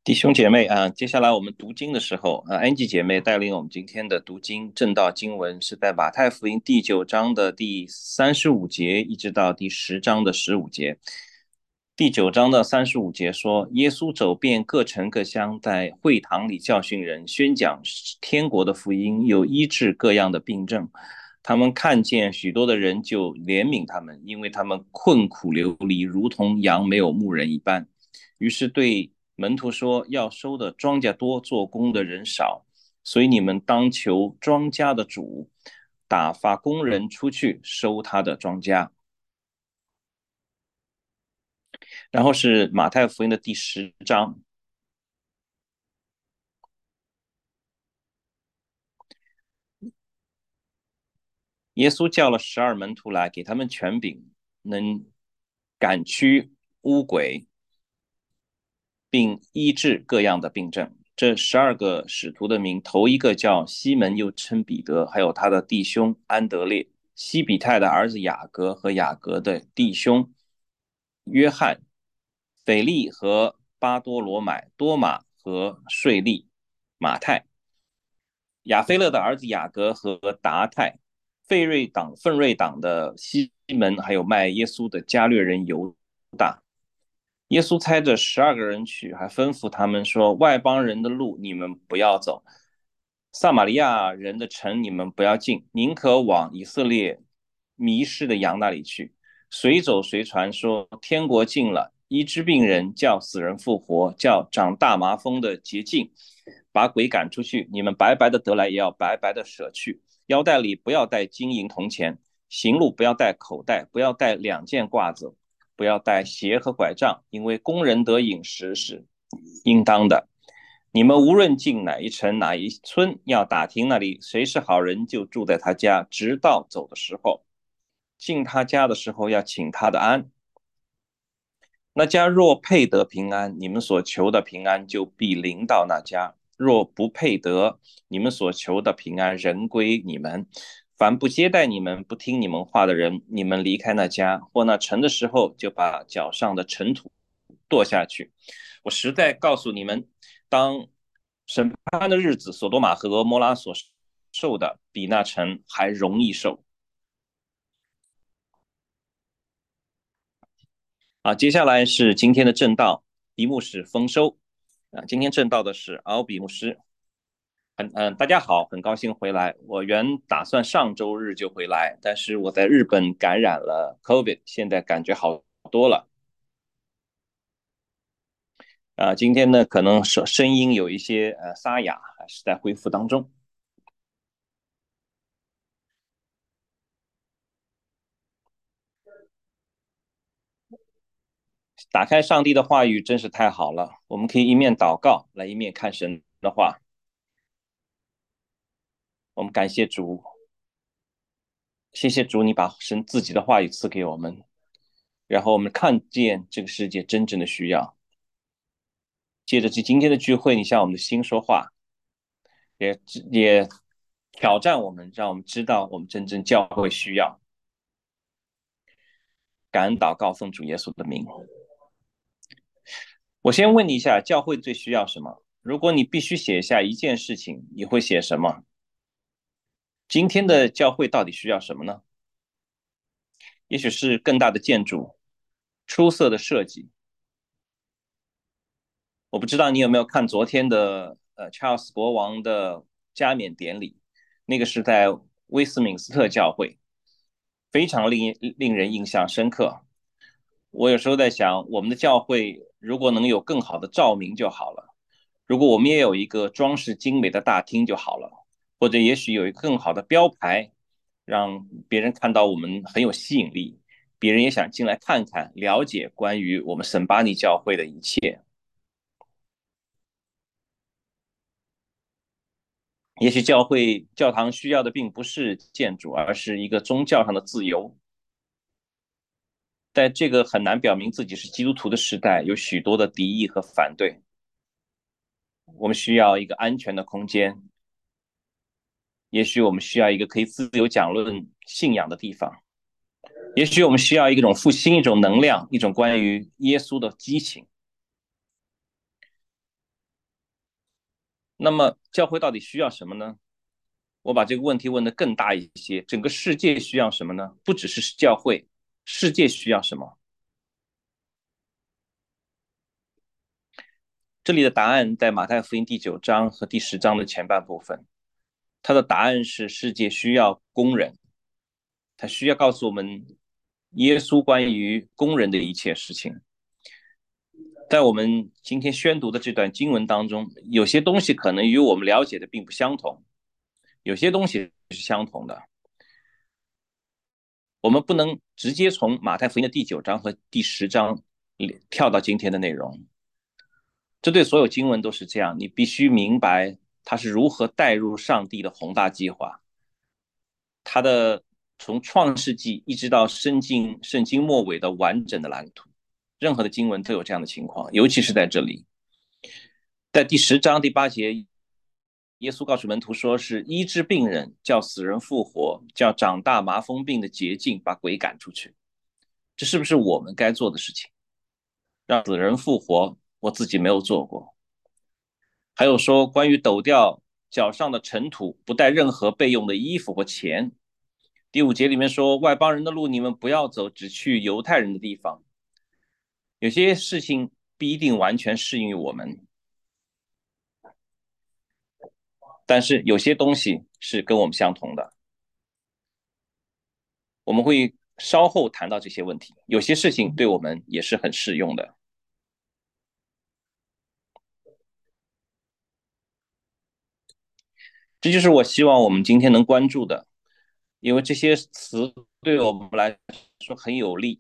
弟兄姐妹啊，接下来我们读经的时候安吉姐妹带领我们今天的读经正道经文是在马太福音第9章的第35节，一直到第10章的15节。第9章的35节说，耶稣走遍各城各乡，在会堂里教训人，宣讲天国的福音，又医治各样的病症。他们看见许多的人，就怜悯他们，因为他们困苦流离，如同羊没有牧人一般。于是对门徒说：要收的庄稼多，做工的人少，所以你们当求庄稼的主打发工人出去收他的庄稼。然后是马太福音的第10章，耶稣叫了12门徒来，给他们权柄，能赶驱污鬼，并医治各样的病症。这12个使徒的名，头一个叫西门，又称彼得，还有他的弟兄安德烈、西比泰的儿子雅各和雅各的弟兄约翰、腓利和巴多罗买、多马和税利、马太、亚菲勒的儿子雅各和达泰、奋锐党的西门，还有卖耶稣的加略人犹大。耶稣差着12个人去，还吩咐他们说：外邦人的路你们不要走，撒玛利亚人的城你们不要进，宁可往以色列迷失的羊那里去。随走随传说，天国近了，医治病人，叫死人复活，叫长大麻风的洁净，把鬼赶出去。你们白白的得来，也要白白的舍去。腰带里不要带金银铜钱，行路不要带口袋，不要带2件褂子，不要带鞋和拐杖，因为工人得饮食是应当的。你们无论进哪一城哪一村，要打听那里谁是好人，就住在他家，直到走的时候。进他家的时候，要请他的安。那家若配得平安，你们所求的平安就必临到那家；若不配得，你们所求的平安仍归你们。凡不接待你们、不听你们话的人，你们离开那家或那城的时候，就把脚上的尘土跺下去。我实在告诉你们，当审判的日子，所多玛和俄摩拉所受的，比那城还容易受。接下来是今天的正道，题目是丰收。今天正道的是敖比牧师。大家好，很高兴回来。我原打算上周日就回来，但是我在日本感染了 COVID，现在感觉好多了。今天呢，可能声音有一些沙哑，还是在恢复当中。打开上帝的话语真是太好了，我们可以一面祷告，来一面看神的话。我们感谢主，谢谢主，你把神自己的话语赐给我们，然后我们看见这个世界真正的需要。借着今天的聚会，你向我们的心说话，也挑战我们，让我们知道我们真正教会需要。感恩祷告，奉主耶稣的名。我先问你一下，教会最需要什么？如果你必须写下一件事情，你会写什么？今天的教会到底需要什么呢？也许是更大的建筑，出色的设计。我不知道你有没有看昨天的Charles 国王的加冕典礼，那个是在威斯敏斯特教会，非常令人印象深刻。我有时候在想，我们的教会如果能有更好的照明就好了，如果我们也有一个装饰精美的大厅就好了，或者也许有一个更好的标牌，让别人看到我们很有吸引力，别人也想进来看看，了解关于我们圣巴尼教会的一切。也许教堂需要的并不是建筑，而是一个宗教上的自由。在这个很难表明自己是基督徒的时代，有许多的敌意和反对。我们需要一个安全的空间，也许我们需要一个可以自由讲论信仰的地方，也许我们需要一种复兴、一种能量、一种关于耶稣的激情。 那么教会到底需要什么呢？我把这个问题问得更大一些，整个世界需要什么呢？不只是教会，世界需要什么？这里的答案在马太福音第9章和第10章的前半部分。它的答案是世界需要工人，他需要告诉我们耶稣关于工人的一切事情。在我们今天宣读的这段经文当中，有些东西可能与我们了解的并不相同，有些东西是相同的。我们不能直接从马太福音的第9章和第10章跳到今天的内容，这对所有经文都是这样，你必须明白它是如何带入上帝的宏大计划。它的从创世纪一直到圣经末尾的完整的蓝图，任何的经文都有这样的情况，尤其是在这里，在第10章第8节，耶稣告诉门徒说是医治病人，叫死人复活，叫长大麻风病的捷径，把鬼赶出去。这是不是我们该做的事情？让死人复活，我自己没有做过。还有说关于抖掉脚上的尘土，不带任何备用的衣服或钱。第5节里面说，外邦人的路你们不要走，只去犹太人的地方。有些事情不一定完全适应于我们，但是有些东西是跟我们相同的。我们会稍后谈到这些问题，有些事情对我们也是很适用的。这就是我希望我们今天能关注的，因为这些词对我们来说很有利。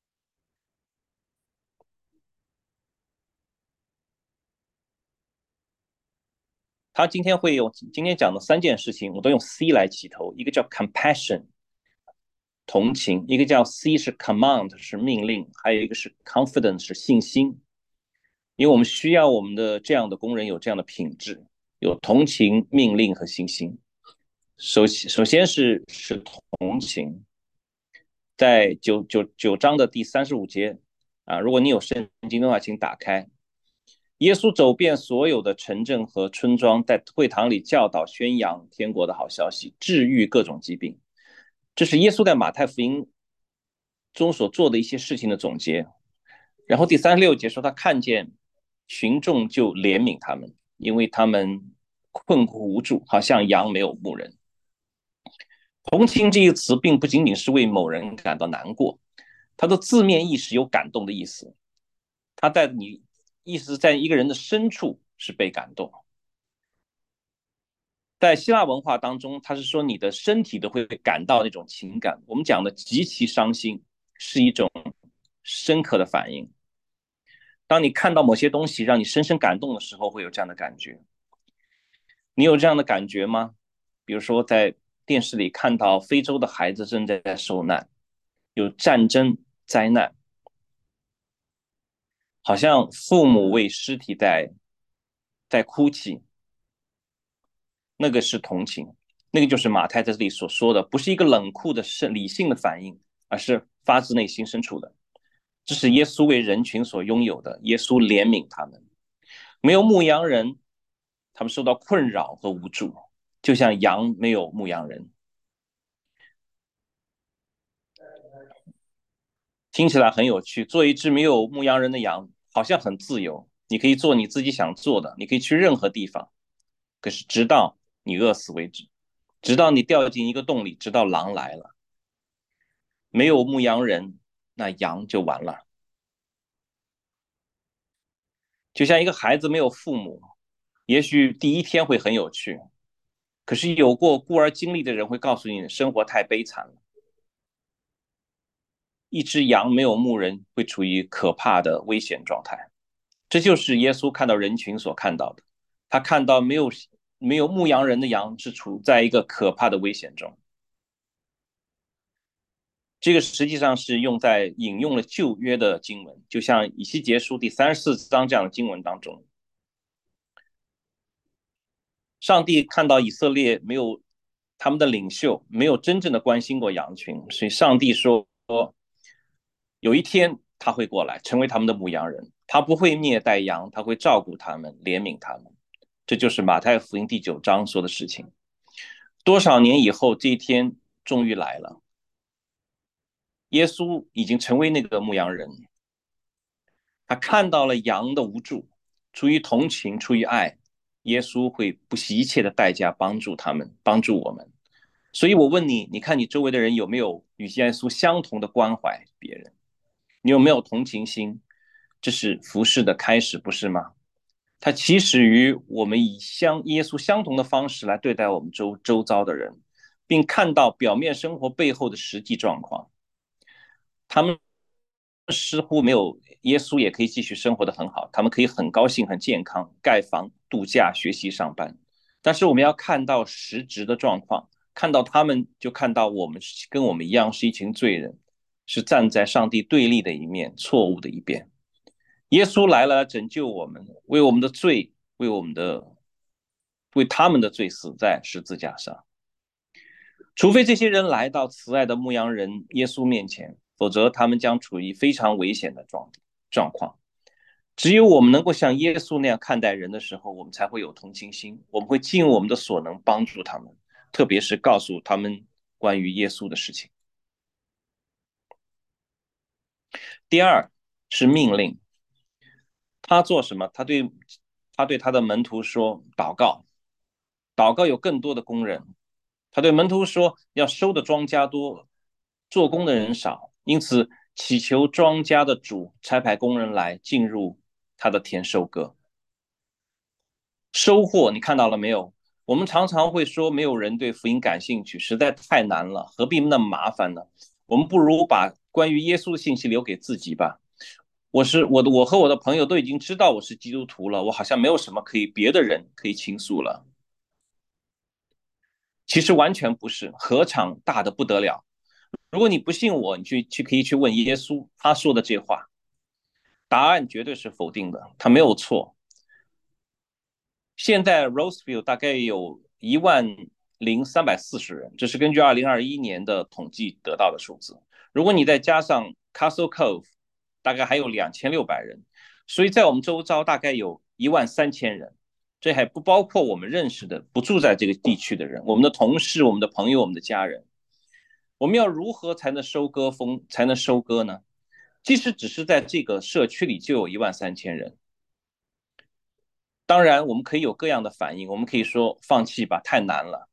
他今天会用今天讲的3件事情，我都用 C 来起头，一个叫 compassion 同情，一个叫 C 是 command 是命令，还有一个是 confidence 是信心。因为我们需要我们的这样的工人有这样的品质，有同情、命令和信心。首先是同情，在九章的第35节啊，如果你有圣经的话，请打开。耶稣走遍所有的城镇和村庄，在会堂里教导、宣扬天国的好消息，治愈各种疾病。这是耶稣在马太福音中所做的一些事情的总结。然后第36节说，他看见群众就怜悯他们，因为他们困苦无助，好像羊没有牧人。同情这一词并不仅仅是为某人感到难过，它的字面意思有感动的意思，它在你意思在一个人的深处是被感动。在希腊文化当中，它是说你的身体都会感到那种情感。我们讲的极其伤心是一种深刻的反应。当你看到某些东西让你深深感动的时候，会有这样的感觉。你有这样的感觉吗？比如说在电视里看到非洲的孩子正在受难，有战争灾难，好像父母为尸体在哭泣，那个是同情，那个就是马太在这里所说的，不是一个冷酷的理性的反应，而是发自内心深处的。这是耶稣为人群所拥有的，耶稣怜悯他们。没有牧羊人，他们受到困扰和无助，就像羊没有牧羊人。听起来很有趣，做一只没有牧羊人的羊，好像很自由，你可以做你自己想做的，你可以去任何地方。可是直到你饿死为止，直到你掉进一个洞里，直到狼来了，没有牧羊人，那羊就完了。就像一个孩子没有父母，也许第一天会很有趣，可是有过孤儿经历的人会告诉你，生活太悲惨了。一只羊没有牧人，会处于可怕的危险状态。这就是耶稣看到人群所看到的，他看到没有牧羊人的羊是处在一个可怕的危险中。这个实际上是引用了旧约的经文，就像以西结书第34章这样的经文当中，上帝看到以色列没有他们的领袖没有真正的关心过羊群，所以上帝说有一天他会过来成为他们的牧羊人，他不会虐待羊，他会照顾他们，怜悯他们。 这就是马太福音第9章说的事情。多少年以后，这一天终于来了。耶稣已经成为那个牧羊人，他看到了羊的无助，出于同情，出于爱，耶稣会不惜一切的代价帮助他们，帮助我们。所以我问你，你看你周围的人有没有与耶稣相同的关怀别人？你有没有同情心？这是服侍的开始，不是吗？它起始于我们以耶稣相同的方式来对待我们周遭的人，并看到表面生活背后的实际状况。他们似乎没有耶稣，也可以继续生活的很好，他们可以很高兴、很健康，盖房、度假、学习、上班。但是我们要看到实质的状况，看到他们，就看到我们跟我们一样是一群罪人，是站在上帝对立的一面，错误的一边。耶稣来了拯救我们，为我们的罪，为他们的罪死在十字架上。除非这些人来到慈爱的牧羊人耶稣面前，否则他们将处于非常危险的状况。只有我们能够像耶稣那样看待人的时候，我们才会有同情心，我们会尽我们的所能帮助他们，特别是告诉他们关于耶稣的事情。第二是命令，他做什么？他对他的门徒说：祷告，祷告有更多的工人。他对门徒说：要收的庄稼多，做工的人少，因此祈求庄稼的主差派工人来进入他的田收割。收获，你看到了没有？我们常常会说，没有人对福音感兴趣，实在太难了，何必那么麻烦呢？我们不如把关于耶稣的信息留给自己吧。我和我的朋友都已经知道我是基督徒了，我好像没有什么别的人可以倾诉了。其实完全不是，何尝大的不得了。如果你不信我，你可以去问耶稣，他说的这话，答案绝对是否定的，他没有错。现在 Roseville 大概有10340人，这是根据2021年的统计得到的数字。如果你再加上 Castle Cove，大概还有2600人，所以在我们周遭大概有13000人，这还不包括我们认识的不住在这个地区的人，我们的同事、我们的朋友、我们的家人。我们要如何才能收割呢？即使只是在这个社区里就有13000人，当然，我们可以有各样的反应，我们可以说放弃吧，太难了。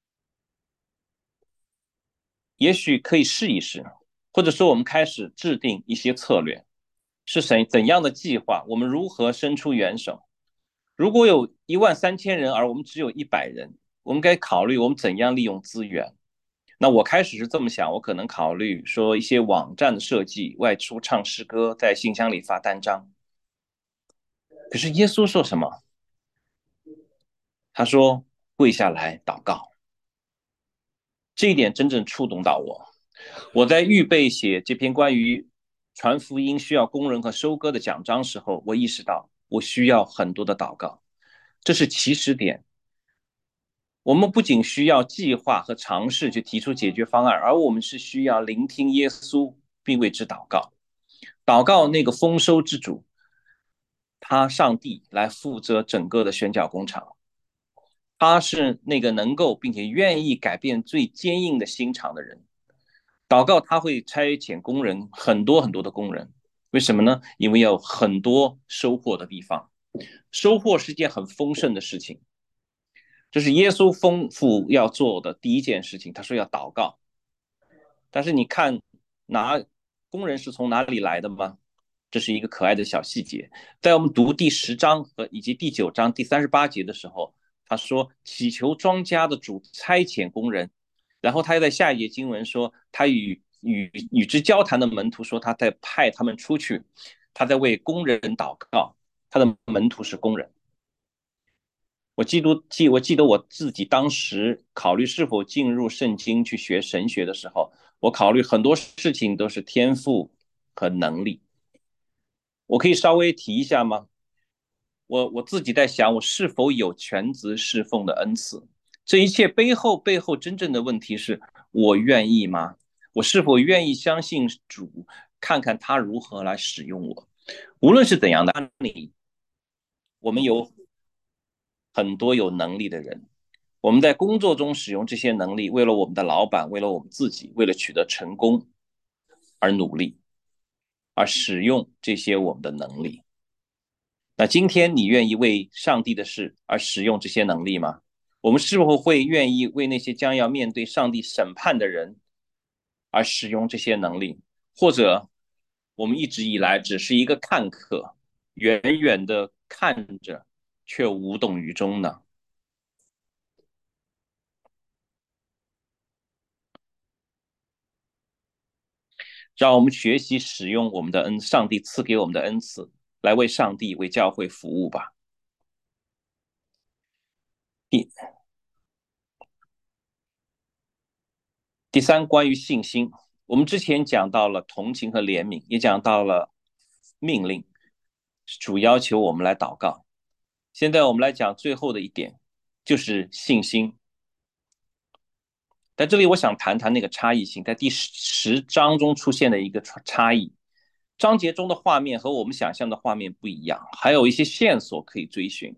也许可以试一试，或者说我们开始制定一些策略，是怎样的计划，我们如何伸出援手。如果有13000人，而我们只有100人，我们该考虑我们怎样利用资源。那我开始是这么想，我可能考虑说一些网站的设计，外出唱诗歌，在信箱里发单张。可是耶稣说什么？他说跪下来祷告。这一点真正触动到我。我在预备写这篇关于传福音需要工人和收割的讲章时候，我意识到我需要很多的祷告，这是起始点。我们不仅需要计划和尝试去提出解决方案，而我们是需要聆听耶稣，并为之祷告。祷告那个丰收之主，他上帝来负责整个的宣教工厂。他是那个能够并且愿意改变最坚硬的心肠的人。祷告他会差遣工人，很多很多的工人。为什么呢？因为有很多收获的地方，收获是一件很丰盛的事情。这是耶稣丰富要做的第一件事情。他说要祷告。但是你看，拿工人是从哪里来的吗？这是一个可爱的小细节。在我们读第10章以及第9章第38节的时候，他说祈求庄稼的主差遣工人。然后他又在下一节经文说，他与之交谈的门徒说，他在派他们出去，他在为工人祷告。他的门徒是工人。我记得我自己当时考虑是否进入圣经去学神学的时候，我考虑很多事情都是天赋和能力。我可以稍微提一下吗？我自己在想，我是否有全职侍奉的恩赐？这一切背后真正的问题是我愿意吗？我是否愿意相信主，看看他如何来使用我？无论是怎样的案例，我们有很多有能力的人，我们在工作中使用这些能力，为了我们的老板，为了我们自己，为了取得成功而努力，而使用这些我们的能力。那今天你愿意为上帝的事而使用这些能力吗？我们是否会愿意为那些将要面对上帝审判的人而使用这些能力？或者我们一直以来只是一个看客，远远的看着，却无动于衷呢？让我们学习使用我们的上帝赐给我们的恩赐，来为上帝、为教会服务吧。第第三，关于信心，我们之前讲到了同情和怜悯，也讲到了命令，主要求我们来祷告。现在我们来讲最后的一点，就是信心。在这里，我想谈谈那个差异性，在第10章中出现的一个差异。章节中的画面和我们想象的画面不一样，还有一些线索可以追寻。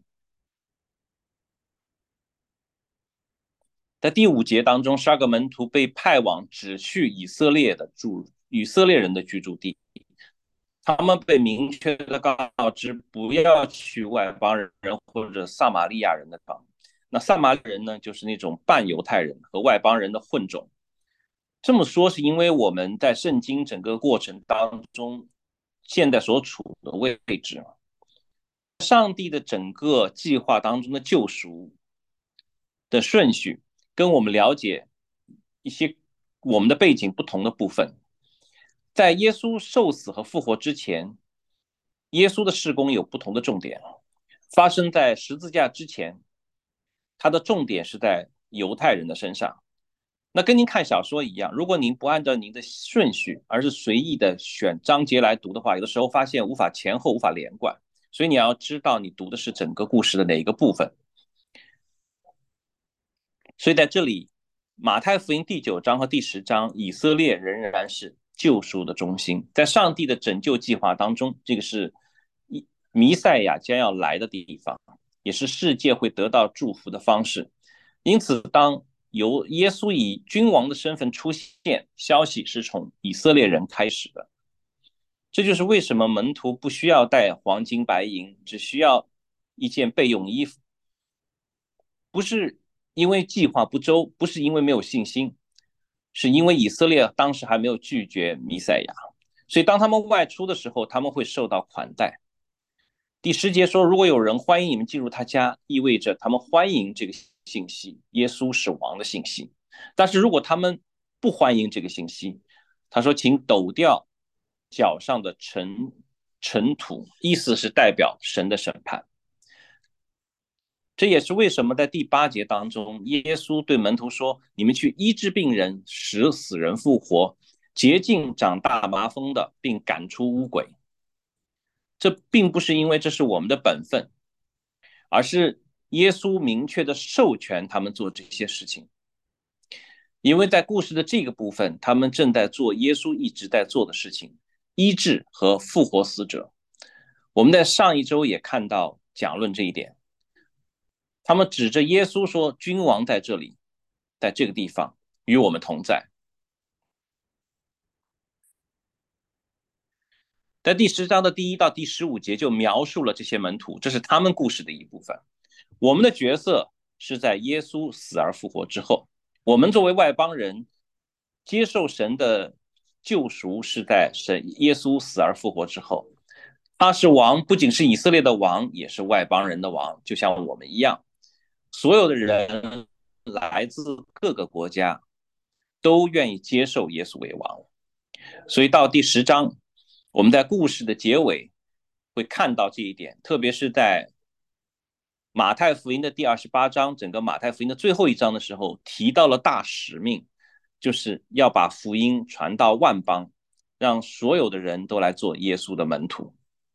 在第5节当中，12个门徒被派往只去以色列人的居住地，他们被明确的告知不要去外邦人或者撒玛利亚人的地方。那撒玛利亚人呢，就是那种半犹太人和外邦人的混种。这么说是因为我们在圣经整个过程当中，现在所处的位置，上帝的整个计划当中的救赎的顺序，跟我们了解一些我们的背景不同的部分。在耶稣受死和复活之前，耶稣的事工有不同的重点。发生在十字架之前，它的重点是在犹太人的身上。那跟您看小说一样，如果您不按照您的顺序，而是随意的选章节来读的话，有的时候发现前后无法连贯。所以你要知道你读的是整个故事的哪一个部分。所以在这里，马太福音第9章和第10章，以色列仍然是救赎的中心，在上帝的拯救计划当中，这个是弥赛亚将要来的地方，也是世界会得到祝福的方式。因此，当由耶稣以君王的身份出现，消息是从以色列人开始的。这就是为什么门徒不需要带黄金白银，只需要一件备用衣服。不是因为计划不周，不是因为没有信心，是因为以色列当时还没有拒绝弥赛亚，所以当他们外出的时候，他们会受到款待。第10节说，如果有人欢迎你们进入他家，意味着他们欢迎这个信息，耶稣是王的信息。但是如果他们不欢迎这个信息，他说，请抖掉脚上的尘土，意思是代表神的审判。这也是为什么在第8节当中，耶稣对门徒说：“你们去医治病人，使死人复活，洁净长大麻风的，并赶出污鬼。”这并不是因为这是我们的本分，而是耶稣明确的授权他们做这些事情。因为在故事的这个部分，他们正在做耶稣一直在做的事情，医治和复活死者。我们在上一周也看到讲论这一点。他们指着耶稣说：“君王在这里，在这个地方与我们同在。”在第10章的第1到第15节就描述了这些门徒，这是他们故事的一部分。我们的角色是在耶稣死而复活之后，我们作为外邦人接受神的救赎是在耶稣死而复活之后。他是王，不仅是以色列的王，也是外邦人的王，就像我们一样。所有的人来自各个国家，都愿意接受耶稣为王。所以到第10章，我们在故事的结尾会看到这一点，特别是在马太福音的第28章，整个马太福音的最后一章的时候，提到了大使命，就是要把福音传到万邦，让所有的人都来做耶稣的门徒。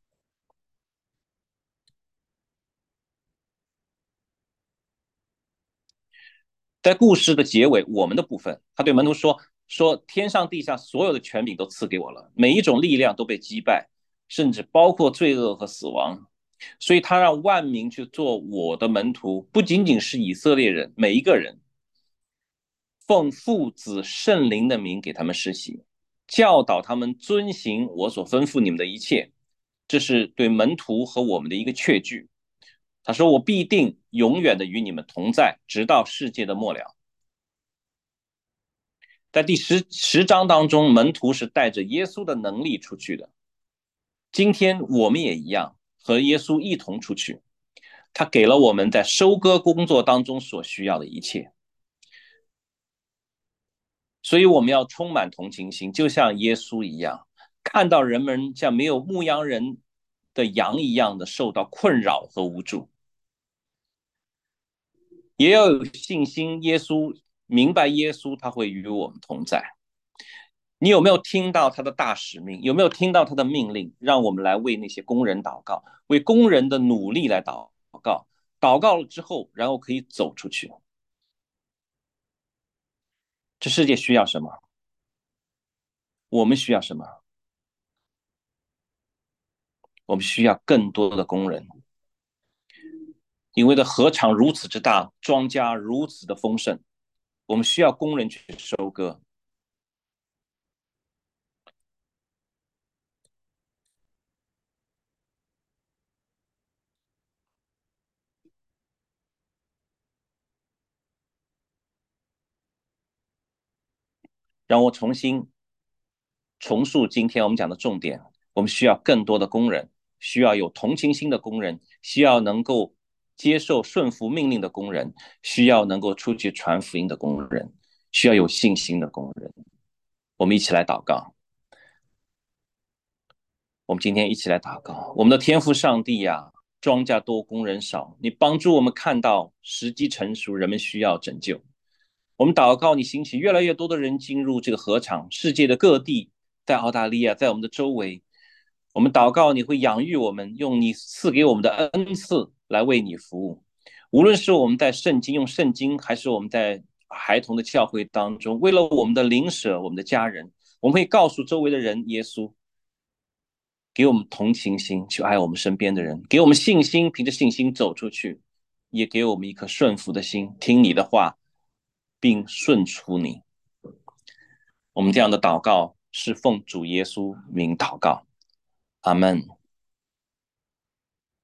在故事的结尾，我们的部分，他对门徒说天上地下所有的权柄都赐给我了，每一种力量都被击败，甚至包括罪恶和死亡。 所以他让万民去做我的门徒，不仅仅是以色列人，每一个人奉父子圣灵的名给他们施洗，教导他们遵行我所吩咐你们的一切。这是对门徒和我们的一个确据。他说：“我必定永远的与你们同在，直到世界的末了。”在第十章当中，门徒是带着耶稣的能力出去的。今天我们也一样，和耶稣一同出去。他给了我们在收割工作当中所需要的一切，所以我们要充满同情心，就像耶稣一样，看到人们像没有牧羊人的羊一样的受到困扰和无助，也要有信心。耶稣明白，耶稣他会与我们同在。你有没有听到他的大使命？有没有听到他的命令？让我们来为那些工人祷告，为工人的努力来祷告。祷告了之后，然后可以走出去。这世界需要什么？我们需要什么？我们需要更多的工人，因为的禾场如此之大，庄稼如此的丰盛，我们需要工人去收割。让我重述今天我们讲的重点：我们需要更多的工人，需要有同情心的工人，需要能够接受顺服命令的工人，需要能够出去传福音的工人，需要有信心的工人。我们一起来祷告。我们今天一起来祷告，我们的天父上帝呀、庄稼多，工人少，你帮助我们看到时机成熟，人们需要拯救。我们祷告，你兴起越来越多的人进入这个禾场，世界的各地，在澳大利亚，在我们的周围。我们祷告，你会养育我们，用你赐给我们的恩赐来为你服务。无论是我们在圣经用圣经，还是我们在孩童的教会当中，为了我们的邻舍、我们的家人，我们会告诉周围的人，耶稣给我们同情心，去爱我们身边的人，给我们信心，凭着信心走出去，也给我们一颗顺服的心，听你的话，并顺出你。我们这样的祷告是奉主耶稣名祷告，阿门。